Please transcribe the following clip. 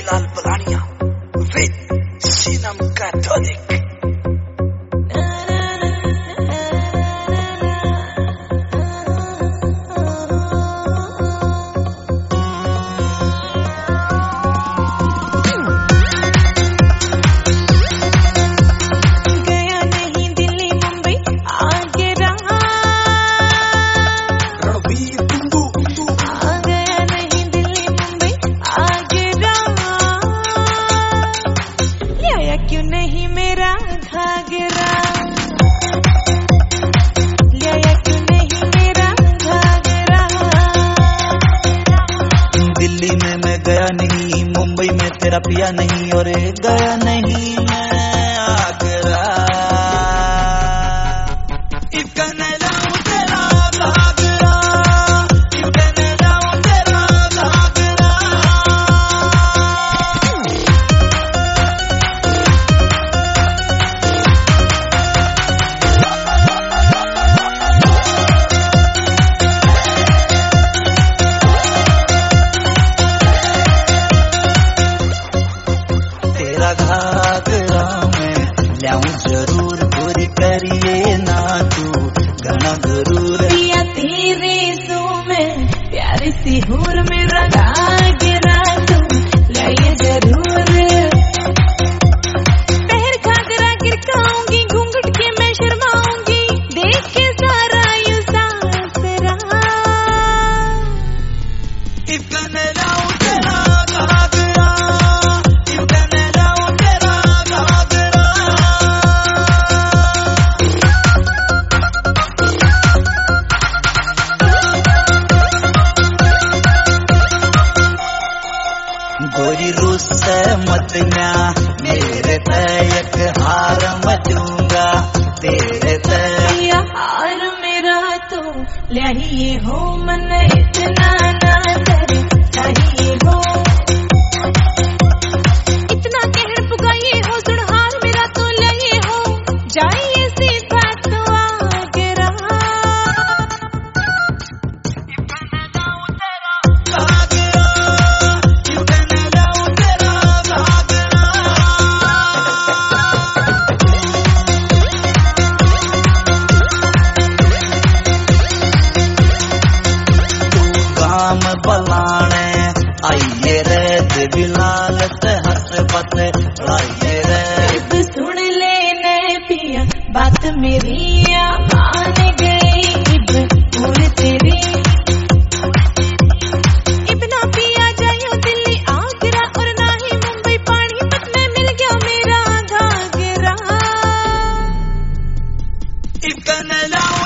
Bilal Balania with Sinam Catholic. क्यों नहीं मेरा घाघरा, लिया क्यों नहीं मेरा घाघरा। दिल्ली में मैं गया नहीं, मुंबई में तेरा पिया नहीं, और गया नहीं मैं आगरा। घाघरा में ल्याऊं जरूर, पूरी करिए ना तू गाना जरूर। पिया तेरे सो में प्यारी सी हूर मेरा घाघरा तू लाइए जरूर। पहर घाघरा गिरकाऊंगी, घूंघट के मैं शर्माऊंगी, देख के सारा यू सासरा। गोरी रूस से मत ना मेरे तयक हार मचूंगा तेरे तय। हार मेरा तो लिया हो, मन इतना ना करे चाहिए हो। इतना कहर पुगाइए हो, सुन हार मेरा तो लिया हो, जाइए सीधा तो आगरा। बलाने आइए रे बिलाल से हंस बत आइए रे। सुन लेने पिया बात मेरी, मान गई इब तेरी। इतना पिया जायो दिल्ली आगरा, और ना ही मुंबई पानीपत में मिल गया मेरा घाघरा।